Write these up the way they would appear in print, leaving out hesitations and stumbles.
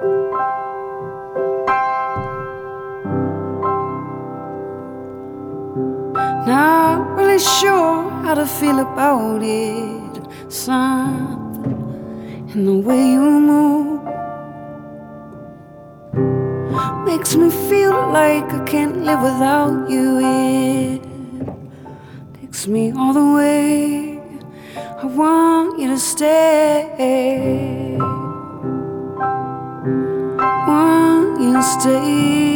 Not really sure how to feel about it. Something in the way you move makes me feel like I can't live without you. It takes me all the way. I want you to stay. Want you to stay.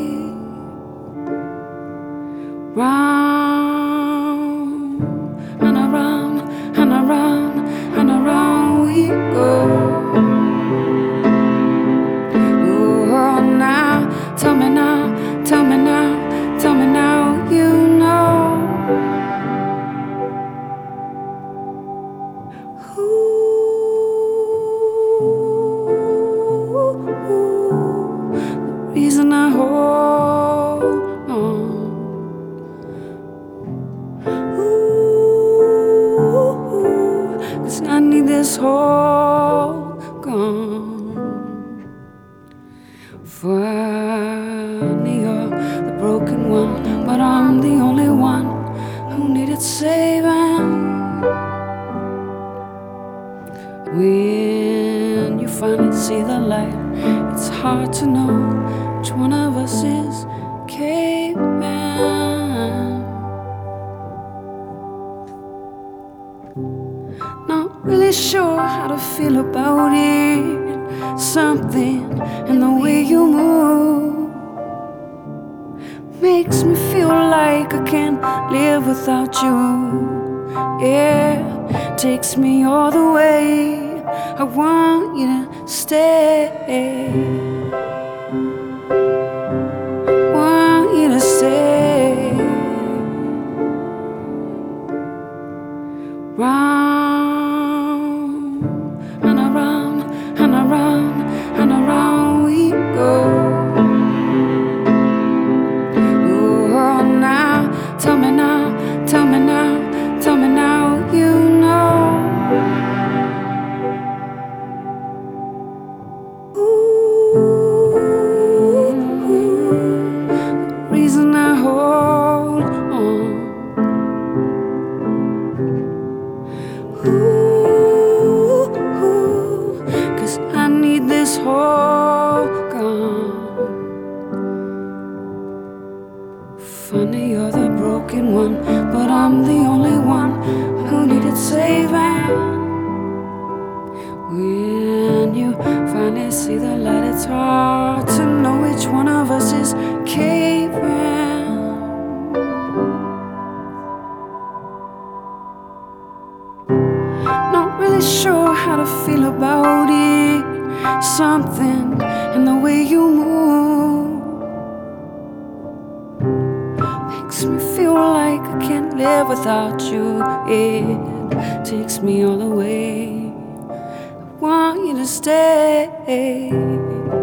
Round and around and around and around we go. Oh, now, tell me now, tell me now, tell me now, you know. The reason I hold on. Cause I need this whole gone. Funny, you're the broken one, but I'm the only one who needed saving. When you finally see the light, it's hard to know which one of us is caveman. Not really sure how to feel about it. Something in the way you move makes me feel like I can't live without you. Yeah, takes me all the way. I want you to stay. Want you to stay. Round and around and around and around we go. Oh, now, tell me now, tell me now, tell me now, you know. Ooh, the reason I hold on. Ooh, cause I need this whole gone. Funny, you're the broken one, but I'm the only one who needed saving. When you finally see the light, it's hard to know which one of us is caving. Not really sure how to feel about it. Something in the way you move makes me feel like I can't live without you. It takes me all the way. I want you to stay.